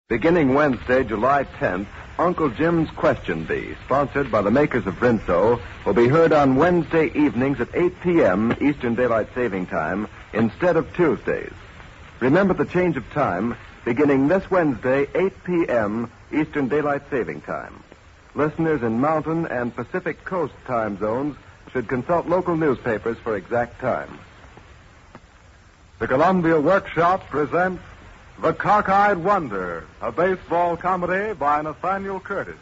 Beginning Wednesday, July 10th, Uncle Jim's Question Bee, sponsored by the makers of Rinso, will be heard on Wednesday evenings at 8 p.m. Eastern Daylight Saving Time instead of Tuesdays. Remember the change of time, beginning this Wednesday, 8 p.m. Eastern Daylight Saving Time. Listeners in Mountain and Pacific Coast time zones should consult local newspapers for exact time. The Columbia Workshop presents The Cockeyed Wonder, a baseball comedy by Nathaniel Curtis.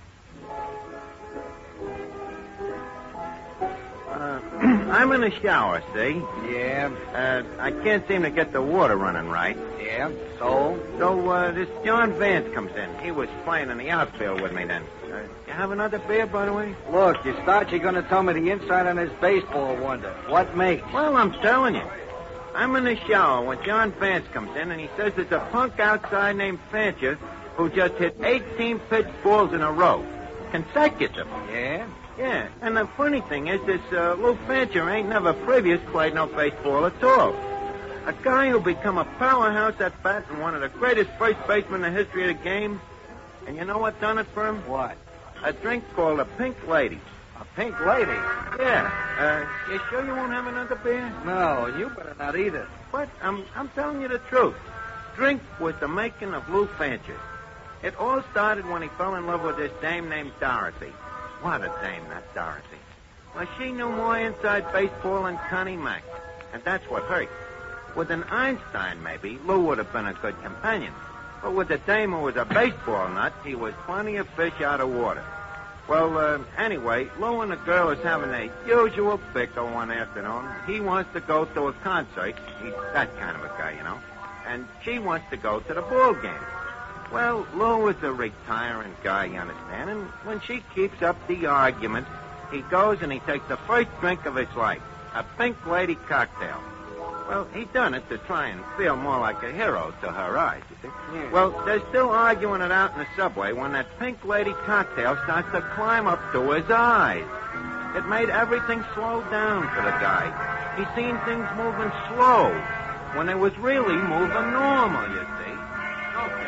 I'm in the shower, see? Yeah. I can't seem to get the water running right. Yeah. So? So, this John Vance comes in. He was playing in the outfield with me then. You have another beer, by the way? Look, you thought you're going to tell me the inside on this baseball wonder. What makes? Well, I'm telling you. I'm in the shower when John Vance comes in, and he says there's a punk outside named Fancher who just hit 18 pitch balls in a row. Consecutive. Yeah? Yeah, and the funny thing is this Lou Fancher ain't never previous played no baseball at all. A guy who become a powerhouse at bat and one of the greatest first basemen in the history of the game. And you know what done it for him? What? A drink called a Pink Lady. A pink lady? Yeah. You sure you won't have another beer? No, you better not either. But I'm telling you the truth. Drink was the making of Lou Fancher. It all started when he fell in love with this dame named Dorothy. What a dame, that Dorothy. Well, she knew more inside baseball than Connie Mack. And that's what hurt. With an Einstein, maybe, Lou would have been a good companion. But with the dame who was a baseball nut, he was plenty of fish out of water. Well, anyway, Lou and the girl is having a usual bicker one afternoon. He wants to go to a concert. He's that kind of a guy, you know. And she wants to go to the ball game. Well, Lou is a retiring guy, you understand. And when she keeps up the argument, he goes and he takes the first drink of his life. A Pink Lady cocktail. Well, he done it to try and feel more like a hero to her eyes, you see. Yeah. Well, they're still arguing it out in the subway when that Pink Lady cocktail starts to climb up to his eyes. It made everything slow down for the guy. He seen things moving slow when they was really moving normal, you see. Okay,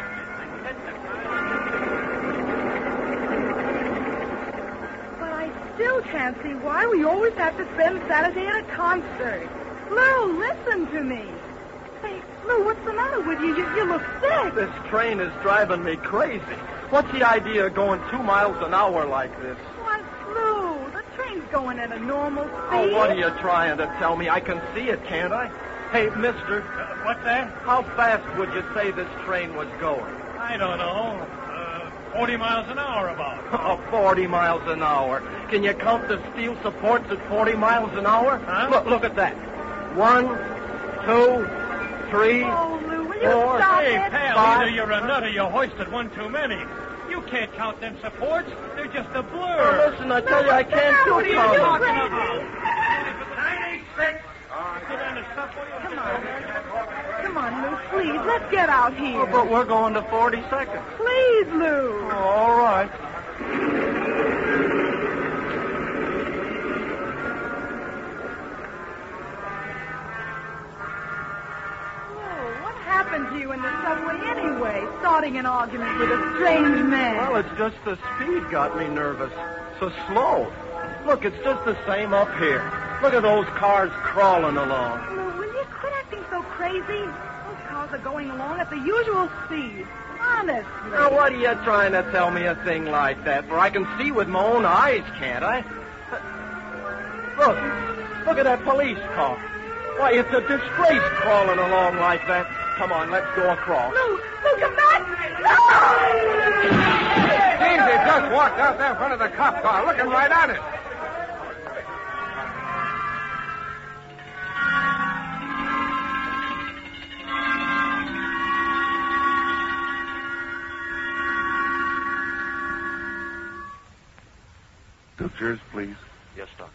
But I still can't see why we always have to spend Saturday at a concert. Lou, listen to me. Hey, Lou, what's the matter with you? You look sick. This train is driving me crazy. What's the idea of going 2 miles an hour like this? Why, Lou, the train's going at a normal speed. Oh, what are you trying to tell me? I can see it, can't I? Hey, mister. What's that? How fast would you say this train was going? I don't know. 40 miles an hour about. Oh, 40 miles an hour. Can you count the steel supports at 40 miles an hour? Huh? Look at that. 1, 2, 3, Oh, Lou, will you 4, stop Hey, it? pal, Five. either you're a nut or you hoisted one too many. You can't count them supports. They're just a Oh, blur. listen, I tell you, I can't do What are you counting. doing? 96. Get on the subway. Come on, Lou, please, let's get out here. Oh, but we're going to 40 seconds. Please, Lou. Oh, all right. Lou, what happened to you in the subway anyway, starting an argument with a strange man? Well, it's just the speed got me nervous. So slow. Look, it's just the same up here. Look at those cars crawling along. Lou, will you quit acting so crazy? Those cars are going along at the usual speed. Honestly. Now, what are you trying to tell me a thing like that? For I can see with my own eyes, can't I? Look at that police car. Why, it's a disgrace crawling along like that. Come on, let's go across. Lou, come back! Easy, just walked out there in front of the cop car, looking right at it. Sutures, please. Yes, Doctor.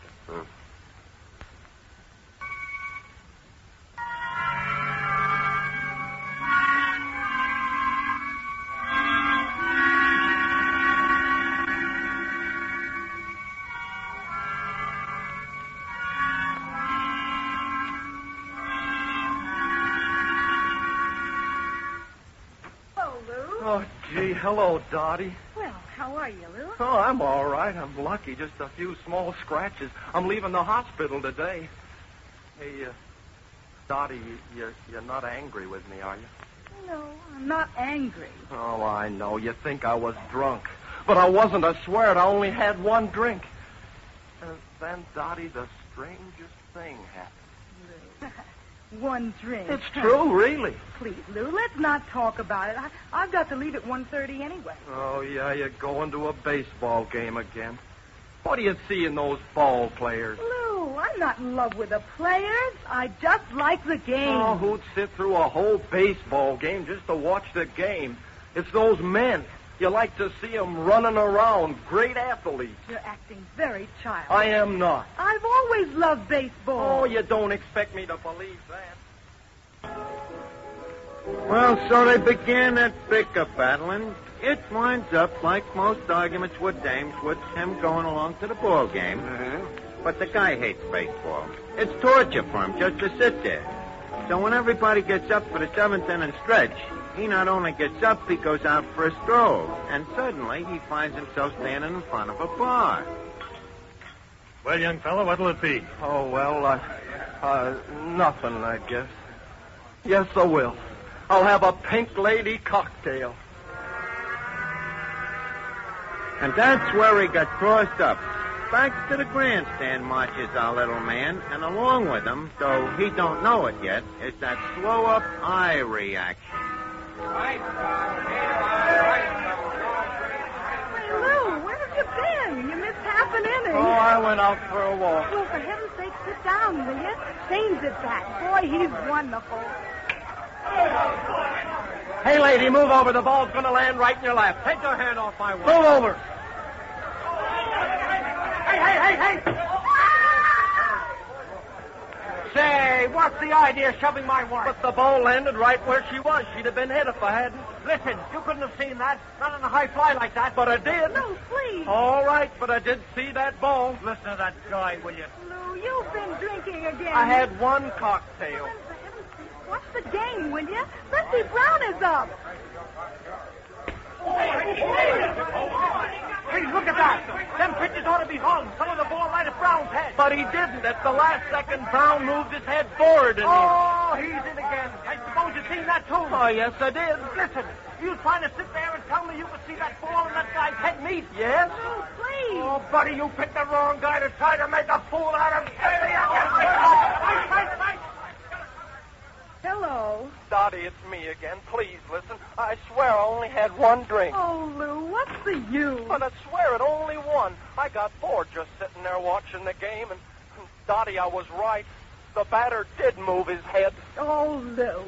Oh, gee, hello, Dottie. Well, how are you, Lou? Oh, I'm all right. I'm lucky. Just a few small scratches. I'm leaving the hospital today. Hey, Dottie, you're not angry with me, are you? No, I'm not angry. Oh, I know. You think I was drunk. But I wasn't. I swear it. I only had one drink. And then, Dottie, the strangest thing happened. Lou, one drink. It's true, really. Please, Lou, let's not talk about it. I've got to leave at 1:30 anyway. Oh, yeah, you're going to a baseball game again. What do you see in those ball players? Lou, I'm not in love with the players. I just like the game. Oh, who'd sit through a whole baseball game just to watch the game? It's those men. You like to see them running around. Great athletes. You're acting very childish. I am not. I've always loved baseball. Oh, you don't expect me to believe that. Well, so they began that pickup battle, and it winds up like most arguments with dames, with him going along to the ball game. But the guy hates baseball. It's torture for him just to sit there. So when everybody gets up for the seventh inning stretch, he not only gets up, he goes out for a stroll. And suddenly he finds himself standing in front of a bar. Well, young fellow, what'll it be? Oh, well, nothing, I guess. Yes, I will. I'll have a Pink Lady cocktail. And that's where he got crossed up. Back to the grandstand marches our little man, and along with him, though he don't know it yet, is that slow-up eye reaction. Hey, Lou, where have you been? You missed half an inning. Oh, I went out for a walk. Well, for heaven's sake, sit down, will you? Shane's it back. Boy, he's wonderful. Hey, lady, move over. The ball's going to land right in your lap. Take your hand off my wall. Move over. Hey. Say, what's the idea of shoving my wife? But the ball landed right where she was. She'd have been hit if I hadn't. Listen, you couldn't have seen that. Not in a high fly like that. But I did. No, please. All right, but I did see that ball. Listen to that guy, will you? Lou, you've been drinking again. I had one cocktail. Well, for heaven's sake, watch the game, will you? Let's Brown is up. Hey, look at that. Them pitches ought to be hung. Some of the ball right at Brown's head. But he didn't. At the last second, Brown moved his head forward. And he's in again. I suppose you've seen that, too. Oh, yes, I did. Listen, you trying to sit there and tell me you could see that ball in that guy's head meet? Yes? Oh, please. Oh, buddy, you picked the wrong guy to try to make a fool out of. Hello. Dottie, it's me again. Please listen. I swear I only had one drink. Oh, Lou, what's the use? But I swear it, only one. I got bored just sitting there watching the game, and Dottie, I was right. The batter did move his head. Oh, Lou.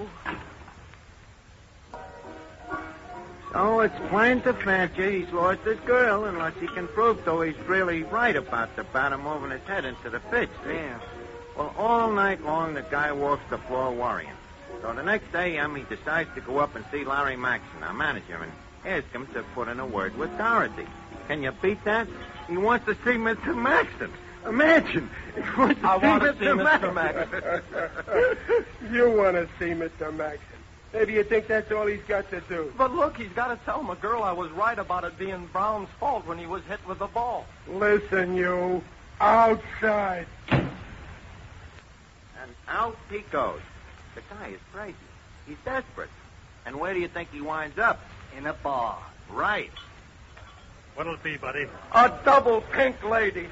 So it's plain to fancy he's lost his girl, unless he can prove, though, he's really right about the batter moving his head into the pitch. Yeah. Well, all night long, the guy walks the floor worrying. So the next day, he decides to go up and see Larry Maxson, our manager, and ask him to put in a word with Dorothy. Can you beat that? He wants to see Mr. Maxson. Imagine. He wants to see Mr. Maxson. You want to see Mr. Maxson. Maybe you think that's all he's got to do. But look, he's got to tell my girl I was right about it being Brown's fault when he was hit with the ball. Listen, you. Outside. And out he goes. The guy is crazy. He's desperate. And where do you think he winds up? In a bar. Right. What'll it be, buddy? A double Pink Lady.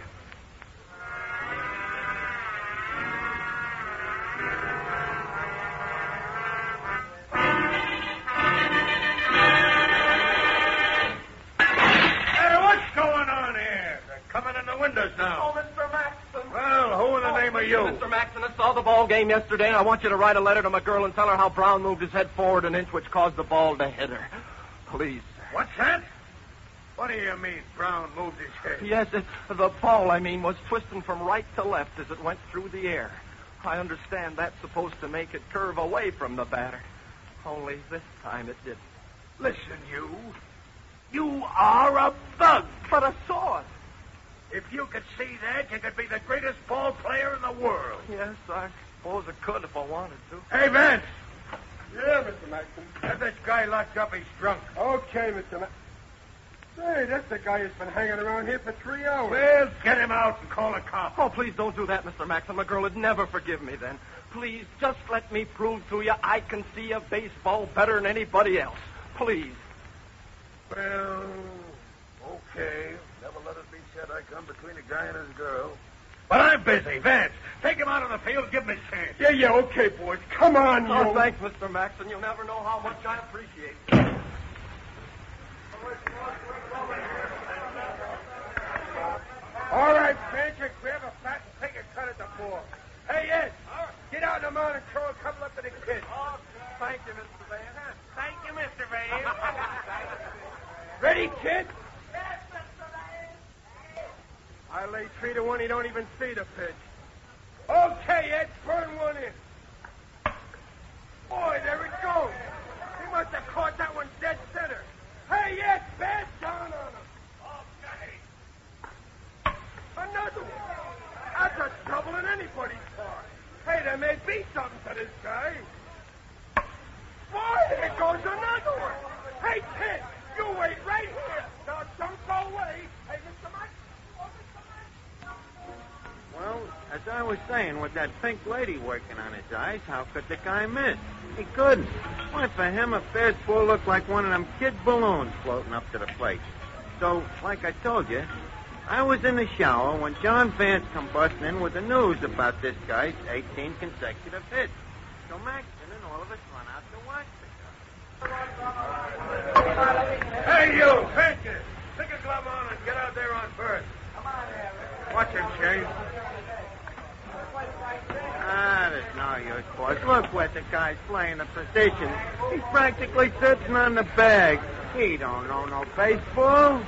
Hey, what's going on here? They're coming in the windows now. Oh, Mr. Maxson. Well, who in the name of you? Mr. Maxson, I saw the ball game yesterday, and I want you to write a letter to my girl and tell her how Brown moved his head forward an inch, which caused the ball to hit her. Please. What's that? What do you mean Brown moved his head? Yes, the ball, was twisting from right to left as it went through the air. I understand that's supposed to make it curve away from the batter. Only this time it didn't. Listen, you. You are a bug. But I saw it. If you could see that, you could be the greatest ball player in the world. Yes, I suppose I could if I wanted to. Hey, Vince. Yeah, Mr. Maxson. Have this guy locked up. He's drunk. Okay, Mr. Maxson. Hey, that's the guy who's been hanging around here for 3 hours. Well, get him out and call a cop. Oh, please don't do that, Mr. Maxson. My girl would never forgive me then. Please, just let me prove to you I can see a baseball better than anybody else. Please. Well, okay. Never let it be said I come between a guy and his girl. But I'm busy. Vance, take him out on the field. Give him his chance. Yeah, okay, boys. Come on, you. Oh, thanks, Mr. Maxson. You'll never know how much I appreciate it. All right, Fancher, grab a bat and take a cut at the ball. Hey, Ed, get out in the mound and throw a couple up to the kid. Oh, thank you, Mr. Van. Thank you, Mr. Van. Ready, kid? Yes, Mr. Van. I lay 3-1. He don't even see the pitch. Okay, Ed, burn one in. Boy, there it goes. He must have caught that one dead center. Hey, Ed, bad down on him. Another one. That's a double in anybody's part. Hey, there may be something to this guy. Boy, there goes another one. Hey, kid, you wait right here. Now, don't go away. Hey, Mr. Mike. Oh, Mr. Mike. Well, as I was saying, with that pink lady working on his eyes, how could the guy miss? He couldn't. Why, for him, a fastball looked like one of them kid balloons floating up to the plate. So, like I told you, I was in the shower when John Vance come busting in with the news about this guy's 18 consecutive hits. So Maxson and all of us run out to watch the guy. Hey, you, Fancher. Stick a glove on and get out there on first. Come on there. Watch him, Shane. There's no use, boys. Look where the guy's playing the position. He's practically sitting on the bag. He don't know no baseball.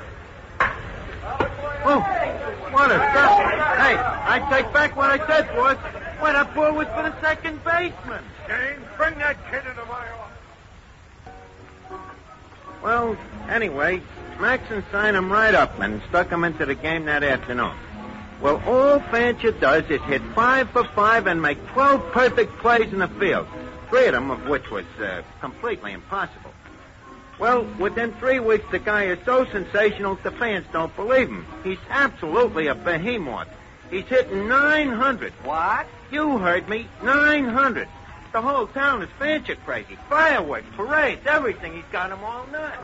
Oh, what a stop. Hey, I take back what I said, boys. Why, that ball was for the second baseman. Shane, bring that kid into my office. Well, anyway, Maxson signed him right up and stuck him into the game that afternoon. Well, all Fancher does is hit 5 for 5 and make 12 perfect plays in the field, 3 of them of which was completely impossible. Well, within 3 weeks, the guy is so sensational the fans don't believe him. He's absolutely a behemoth. He's hitting 900. What? You heard me, 900. The whole town is Fancher crazy. Fireworks, parades, everything. He's got them all nuts.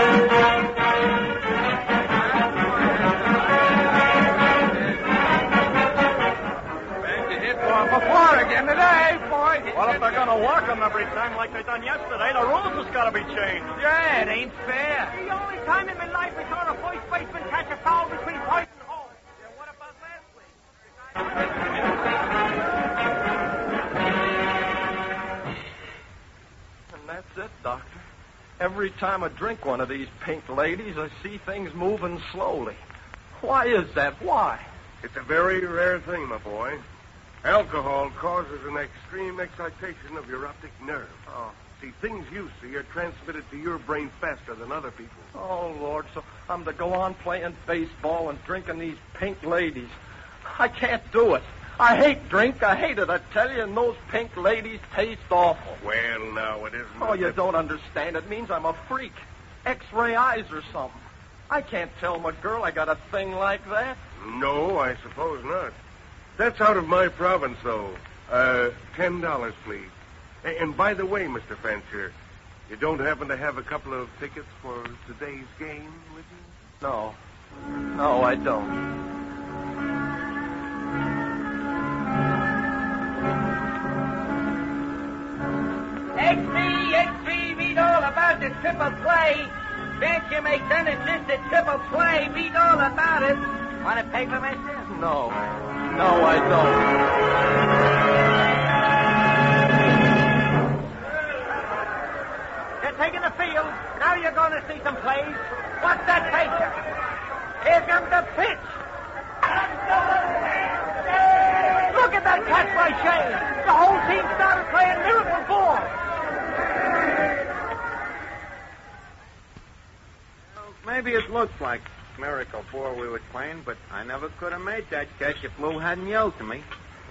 Before again today, boy. Well, if they're going to walk them every time like they done yesterday, the rules has got to be changed. Yeah, it ain't fair. The only time in my life I saw a first baseman catch a foul between first and home. Yeah, what about last week? And that's it, Doctor. Every time I drink one of these pink ladies, I see things moving slowly. Why is that? Why? It's a very rare thing, my boy. Alcohol causes an extreme excitation of your optic nerve. Oh. See, things you see are transmitted to your brain faster than other people's. Oh, Lord, so I'm to go on playing baseball and drinking these pink ladies. I can't do it. I hate drink. I hate it, I tell you, and those pink ladies taste awful. Well, now, it isn't... Oh, you don't understand. It means I'm a freak. X-ray eyes or something. I can't tell my girl I got a thing like that. No, I suppose not. That's out of my province, though. $10, please. And by the way, Mr. Fancher, you don't happen to have a couple of tickets for today's game with you? No. No, I don't. XP, read all about the triple play. Fancher makes innocent the triple play. Read all about it. Want a paper, mister? No. No, I don't. They're taking the field. Now you're going to see some plays. What's that picture? Here comes the pitch. Look at that catch by Shane. The whole team started playing miracle ball. Maybe it looks like miracle ball we were playing, but I never could have made that catch if Lou hadn't yelled to me.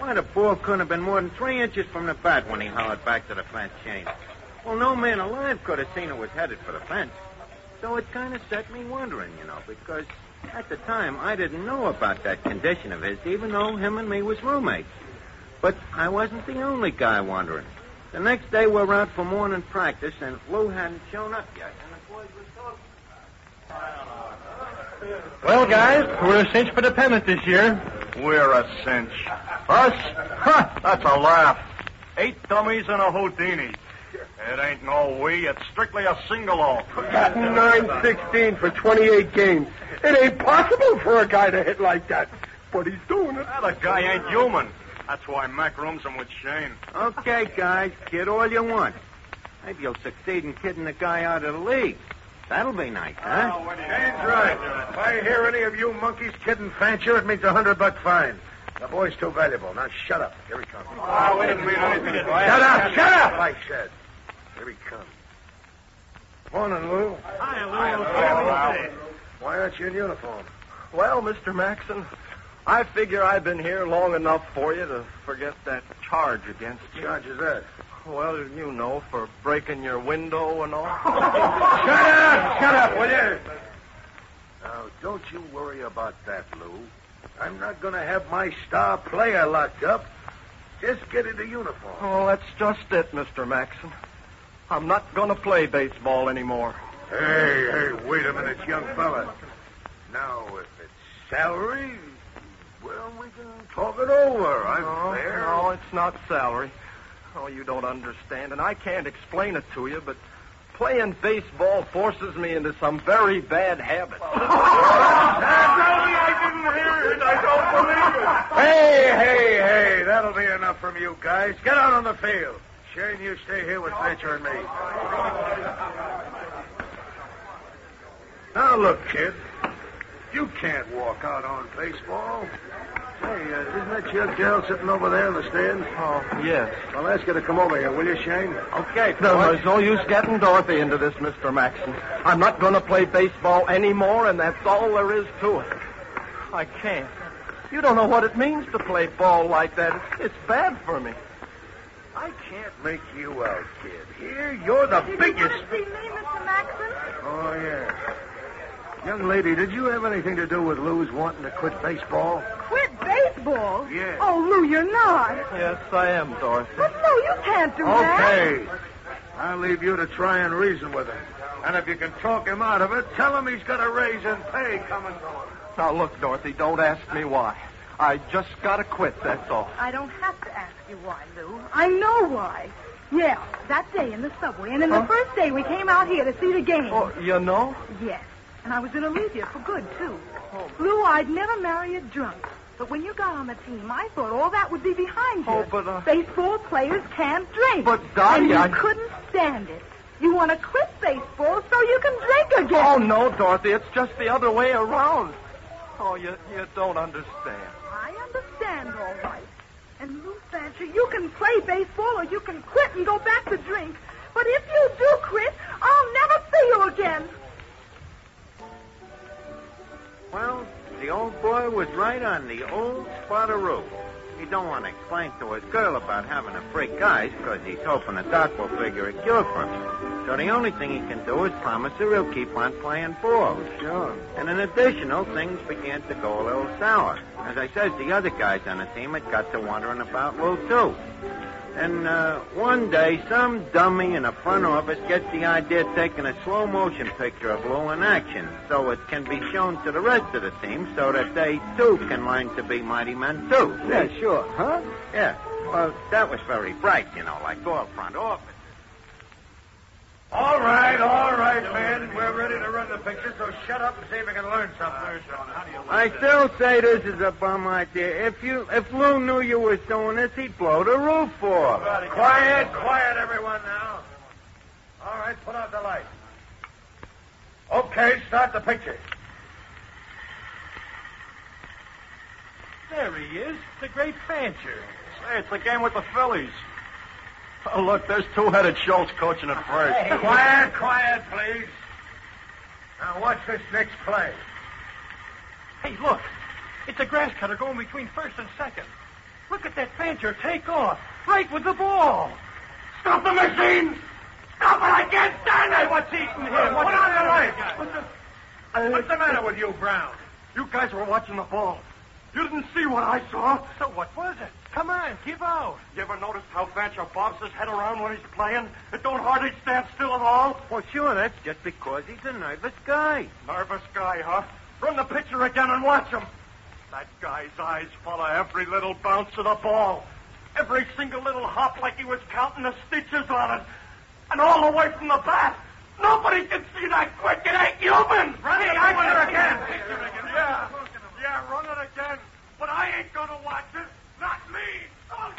Why, the ball couldn't have been more than 3 inches from the bat when he hollered back to the fence, Shane. Well, no man alive could have seen it was headed for the fence. So it kind of set me wondering, because at the time I didn't know about that condition of his, even though him and me was roommates. But I wasn't the only guy wondering. The next day we're out for morning practice, and Lou hadn't shown up yet, and the boys were talking. Well, guys, we're a cinch for the pennant this year. We're a cinch. Us? Huh, that's a laugh. 8 dummies and a Houdini. It ain't no we. It's strictly a single-all. Batting .916 for 28 games. It ain't possible for a guy to hit like that. But he's doing it. That guy ain't human. That's why Mac rooms him with Shane. Okay, guys, kid all you want. Maybe you'll succeed in kidding the guy out of the league. That'll be nice, huh? Shane's right. If I hear any of you monkeys kidding Fancher, it means $100 fine. The boy's too valuable. Now shut up. Here he comes. Oh, we didn't mean anything. Shut up, I said. Here he comes. Morning, Lou. Hi, Lou. Why aren't you in uniform? Well, Mr. Maxon, I figure I've been here long enough for you to forget that charge against you. Charge is that? Well, for breaking your window and all. Shut up, will you? Now, don't you worry about that, Lou. I'm not going to have my star player locked up. Just get into uniform. Oh, that's just it, Mr. Maxon. I'm not going to play baseball anymore. Hey, wait a minute, young fella. Now, if it's salary, well, we can talk it over. I'm fair. No, it's not salary. Oh, you don't understand, and I can't explain it to you, but playing baseball forces me into some very bad habits. I didn't hear it. I don't believe it. Hey, that'll be enough from you guys. Get out on the field. Shane, you stay here with Fancher and me. Now, look, kid. You can't walk out on baseball. Hey, isn't that your girl sitting over there in the stands? Oh, yes. Well, ask her to come over here, will you, Shane? Okay, There's no use getting Dorothy into this, Mr. Maxon. I'm not going to play baseball anymore, and that's all there is to it. I can't. You don't know what it means to play ball like that. It's bad for me. I can't make you out, kid. Here, you're the biggest... You want to see me, Mr. Maxon? Oh, yeah. Young lady, did you have anything to do with Lou's wanting to quit baseball? Quit baseball? Yeah. Oh, Lou, you're not. Yes, I am, Dorothy. But, Lou, you can't do that. Okay. I'll leave you to try and reason with him. And if you can talk him out of it, tell him he's got a raise in pay coming to him. Now, look, Dorothy, don't ask me why. I just got to quit, that's all. I don't have to ask you why, Lou. I know why. Yeah, that day in the subway, and the first day we came out here to see the game. Oh, you know? Yes, and I was in Elysia for good, too. Oh. Lou, I'd never marry a drunk. But when you got on the team, I thought all that would be behind you. Oh, but... Baseball players can't drink. But, Dottie, and you couldn't stand it. You want to quit baseball so you can drink again. Oh, no, Dorothy, it's just the other way around. Oh, you don't understand. I understand, all right. And Lou Fancher, you can play baseball or you can quit and go back to drink. But if you do quit, I'll never see you again. Well, the old boy was right on the old spot of roof. He don't want to explain to his girl about having a freak eyes because he's hoping the doc will figure a cure for him. So the only thing he can do is promise her he'll keep on playing ball. Sure. And in additional, things began to go a little sour. As I said, the other guys on the team had got to wondering about Lou, too. And one day, some dummy in the front office gets the idea of taking a slow-motion picture of Lou in action so it can be shown to the rest of the team so that they, too, can learn to be mighty men, too. Yeah, sure. Huh? Yeah. Well, that was very bright, like all front office. All right, men. We're ready to run the picture, so shut up and see if we can learn something. I still say this is a bum idea. If Lou knew you was doing this, he'd blow the roof off. Quiet, everyone, now. All right, put out the light. Okay, start the picture. There he is, the great Fancher. Say, it's the game with the Phillies. Oh, look, there's two-headed Schultz coaching at first. Hey. Quiet, please. Now, watch this next play. Hey, look. It's a grass cutter going between first and second. Look at that Fancher take off. Right with the ball. Stop the machine! Stop it! I can't stand it! What's eating here? Put on the lights! What's the matter with you, Brown? You guys were watching the ball. You didn't see what I saw. So what was it? Come on, give out. You ever notice how Fancher bobs his head around when he's playing? It don't hardly stand still at all. Well, sure, that's just because he's a nervous guy. Nervous guy, huh? Run the pitcher again and watch him. That guy's eyes follow every little bounce of the ball. Every single little hop like he was counting the stitches on it. And all the way from the bat. Nobody can see that quick. It ain't human. Run it again. Yeah, run it again. But I ain't going to watch it. Not me. Oh,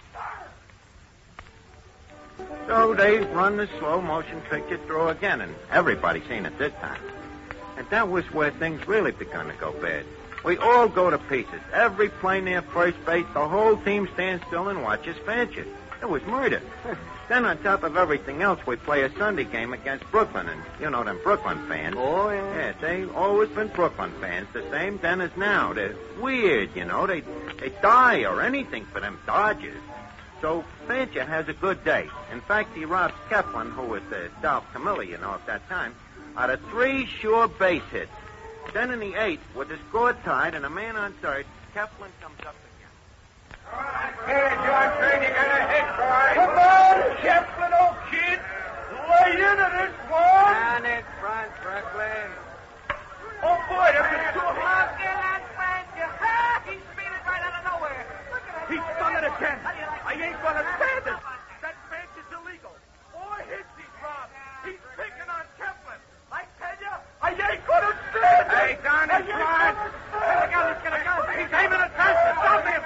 sir. So they run the slow motion picture through again, and everybody's seen it this time. And that was where things really begun to go bad. We all go to pieces. Every play near first base, the whole team stands still and watches Fancher. It was murder. Then on top of everything else, we play a Sunday game against Brooklyn, and you know them Brooklyn fans. Oh, yeah. Yeah, they always been Brooklyn fans, the same then as now. They're weird, you know. They die or anything for them Dodgers. So Fancher has a good day. In fact, he robs Kepler, who was the South Camilla, you know, at that time, out of 3 sure base hits. Then in the 8th, with the score tied and a man on third, Kepler comes up again. Here, George Green, you got a hit, boy. Come on, Kepler, old kid. Lay into this ball. Down in front, Brooklyn. Oh, boy, that was too hard. Look at that Fancher. He's speeding right out of nowhere. Look at He's done it again. I ain't going to stand it. That bench is illegal. 4 hits he's robbed. He's picking on Kepler. I tell you, I ain't going to stand it. Hey, down in front. Look out, he's going to go. He's aiming at Fancher. Stop him.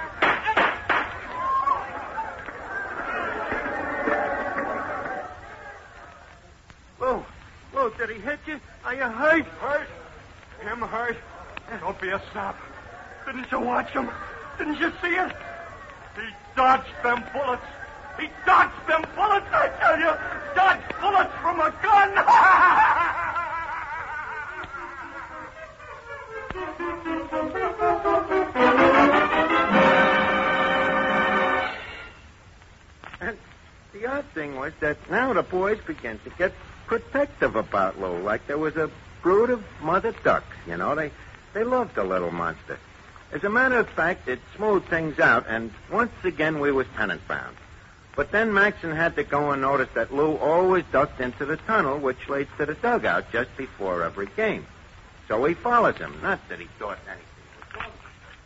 Lou, did he hit you? Are you hurt? Hurt? Him hurt? Don't be a sap. Didn't you watch him? Didn't you see it? He dodged them bullets. He dodged them bullets, I tell you. Dodged bullets from a gun. And the odd thing was that now the boys began to get protective about Lou, like there was a brood of mother ducks, you know. They loved the little monster. As a matter of fact, it smoothed things out, and once again we was tenant-bound. But then Maxon had to go and notice that Lou always ducked into the tunnel, which leads to the dugout just before every game. So he follows him, not that he thought anything was wrong.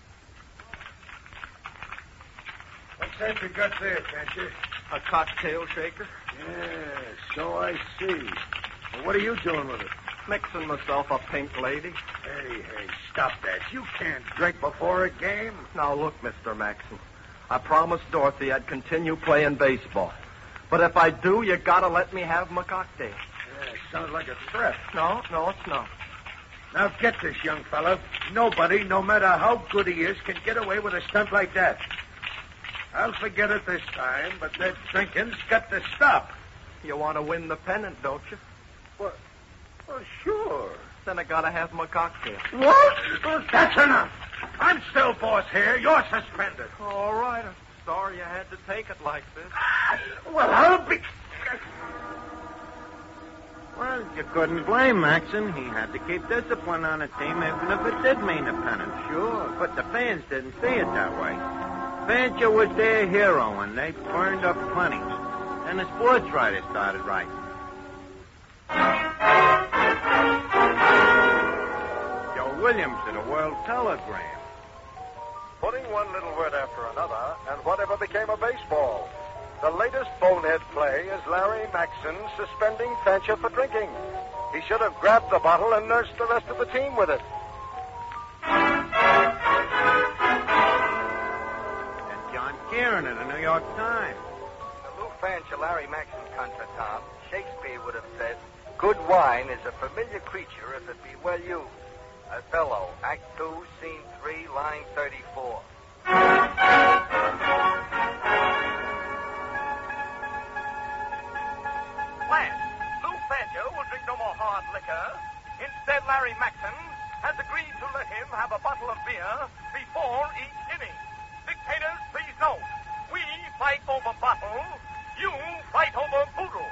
What's that you got there, Fancher? A cocktail shaker. Yeah, so I see. Well, what are you doing with it? Mixing myself a pink lady. Hey, stop that. You can't drink before a game. Now, look, Mr. Maxon. I promised Dorothy I'd continue playing baseball. But if I do, you gotta let me have my cocktail. Yeah, sounds like a threat. No, it's not. Now get this, young fella. Nobody, no matter how good he is, can get away with a stunt like that. I'll forget it this time, but that drinking's got to stop. You want to win the pennant, don't you? Well, sure. Then I gotta have my cocktail. What? Well, that's enough. I'm still boss here. You're suspended. All right. I'm sorry you had to take it like this. Well, I'll be... Well, you couldn't blame Maxon. He had to keep discipline on the team, even if it did mean a pennant. Sure, but the fans didn't see it that way. Fancher was their hero, and they burned up plenty. And the sports writers started writing. Joe Williams of the World Telegram. Putting one little word after another, and whatever became of baseball. The latest bonehead play is Larry Maxon suspending Fancher for drinking. He should have grabbed the bottle and nursed the rest of the team with it. And John Kieran of the New York Times. The Lou Fancher Larry Maxon contra, Tom, Shakespeare would have said, good wine is a familiar creature if it be well used. Othello, Act 2, Scene 3, line 34. Lou Fancher will drink no more hard liquor. Instead, Larry Maxon has agreed to let him have a bottle of beer before each inning. spectators, please note. We fight over bottle. You fight over poodle.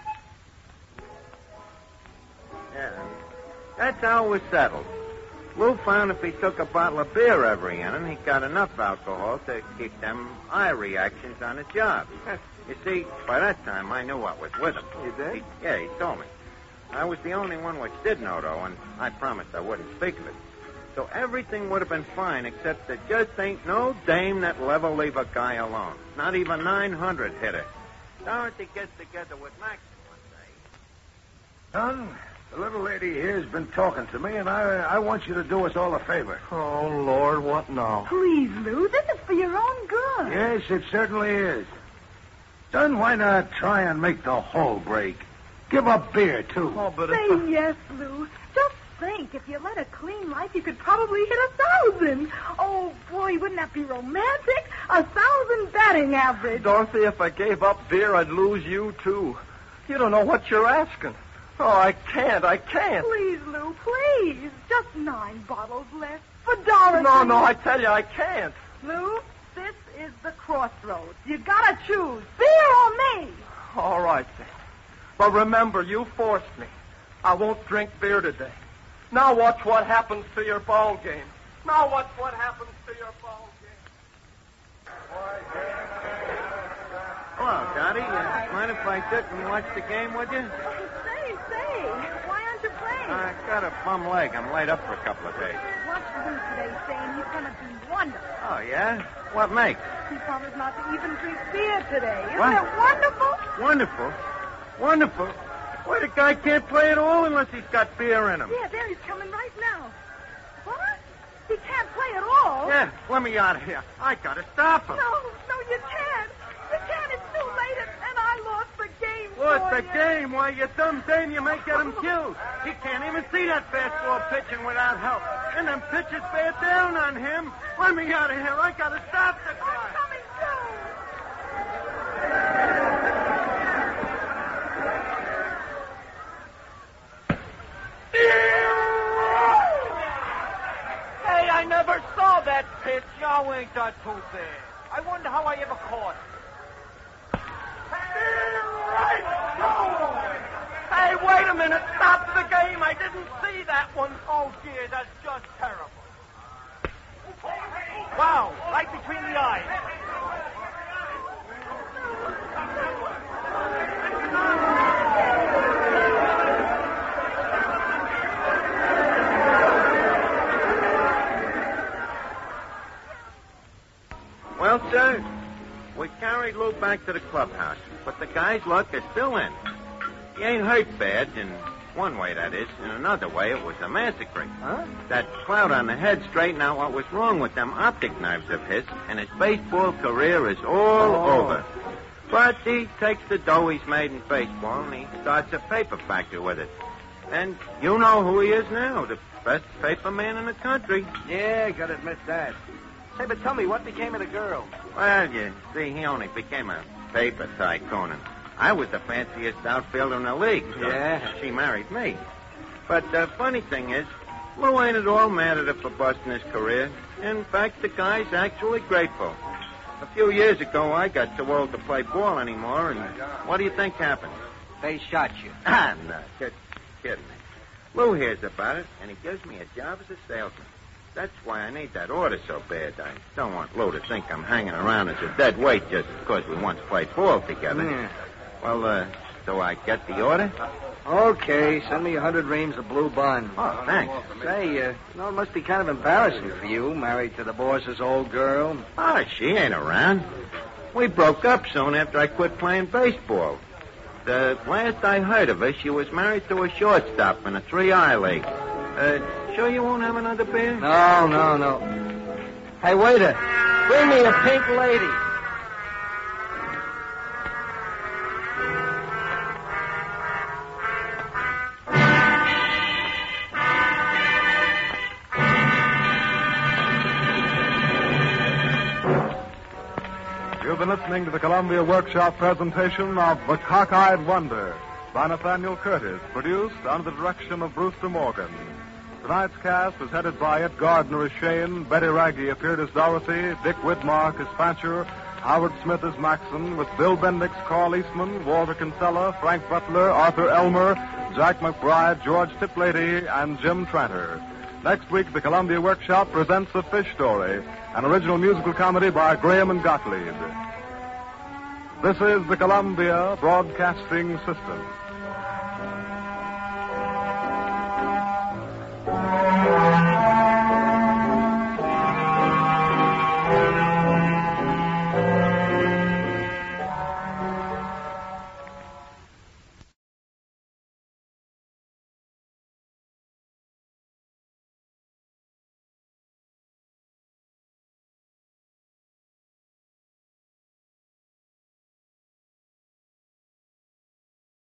Yeah, that's how it was settled. Lou found if he took a bottle of beer every inning, he got enough alcohol to keep them eye reactions on the job. You see, by that time, I knew what was with him. You did? He told me. I was the only one which did know, though, and I promised I wouldn't speak of it. So everything would have been fine, except there just ain't no dame that'll ever leave a guy alone. Not even 900 hit her. Dorothy gets together with Max one day. Son, the little lady here's been talking to me, and I want you to do us all a favor. Oh, Lord, what now? Please, Lou, this is for your own good. Yes, it certainly is. Son, why not try and make the whole break? Give up beer, too. Oh, but Say yes, Lou. Just think, if you led a clean life, you could probably hit 1,000. Oh, boy, wouldn't that be romantic? 1,000 batting average. Dorothy, if I gave up beer, I'd lose you, too. You don't know what you're asking. Oh, I can't. Please, Lou, please. Just 9 bottles left for Dorothy. No, I tell you, I can't. Lou, this is the crossroads. You gotta choose, beer or me. All right, then. But remember, you forced me. I won't drink beer today. Now watch what happens to your ball game. Now watch what happens to your ball game. Hello, Dottie. Mind if I sit and watch the game with you? Say, why aren't you playing? I got a bum leg. I'm laid up for a couple of days. Watch Lou today, saying he's gonna be wonderful. Oh, yeah? What makes? He promised not to even drink beer today. Isn't What? it wonderful? Wonderful. Wonderful. Why, the guy can't play at all unless he's got beer in him. Yeah, there he's coming right now. What? He can't play at all? Yeah, let me out of here. I gotta stop him. No, you can't. You can't. It's too late, and I lost the game. What's for the you. game? Why, you dumb dame, you may get him killed. He can't even see that fastball pitching without help. And them pitchers bear down on him. Let me out of here. I gotta stop the guy. I'm coming too. Hey, I never saw that pitch. Y'all ain't got too bad. I wonder how I ever caught it. Hey, wait a minute. Stop the game. I didn't see that one. Oh, dear, that's just terrible. Wow, right between the eyes. Well, sir, we carried Lou back to the clubhouse, but the guy's luck is still in. He ain't hurt bad, in one way, that is. In another way, it was a massacre. Huh? That cloud on the head straightened out what was wrong with them optic knives of his, and his baseball career is all over. But he takes the dough he's made in baseball, and he starts a paper factory with it. And you know who he is now, the best paper man in the country. Yeah, gotta admit that. Say, but tell me, what became of the girl? Well, you see, he only became a paper tycoon, and I was the fanciest outfielder in the league. So Yeah? she married me. But the funny thing is, Lou ain't at all mad at her for busting his career. In fact, the guy's actually grateful. A few years ago, I got too old to play ball anymore, and what do you think happened? They shot you. Ah, no, just kidding me. Lou hears about it, and he gives me a job as a salesman. That's why I need that order so bad. I don't want Lou to think I'm hanging around as a dead weight just because we once played ball together. Yeah. Well, so I get the order? Okay, send me 100 reams of blue bond. Oh, thanks. Say, it must be kind of embarrassing for you, married to the boss's old girl. Oh, she ain't around. We broke up soon after I quit playing baseball. The last I heard of her, she was married to a shortstop in a 3-eye league. Sure you won't have another beer? No. Hey, waiter, bring me a pink lady. You've been listening to the Columbia Workshop presentation of The Cockeyed Wonder by Nathaniel Curtis, produced under the direction of Brewster Morgan. Tonight's cast was headed by Ed Gardner as Shane, Betty Raggy appeared as Dorothy, Dick Widmark as Fancher, Howard Smith as Maxon, with Bill Bendix, Carl Eastman, Walter Kinsella, Frank Butler, Arthur Elmer, Jack McBride, George Tiplady, and Jim Tranter. Next week, the Columbia Workshop presents The Fish Story, an original musical comedy by Graham and Gottlieb. This is the Columbia Broadcasting System.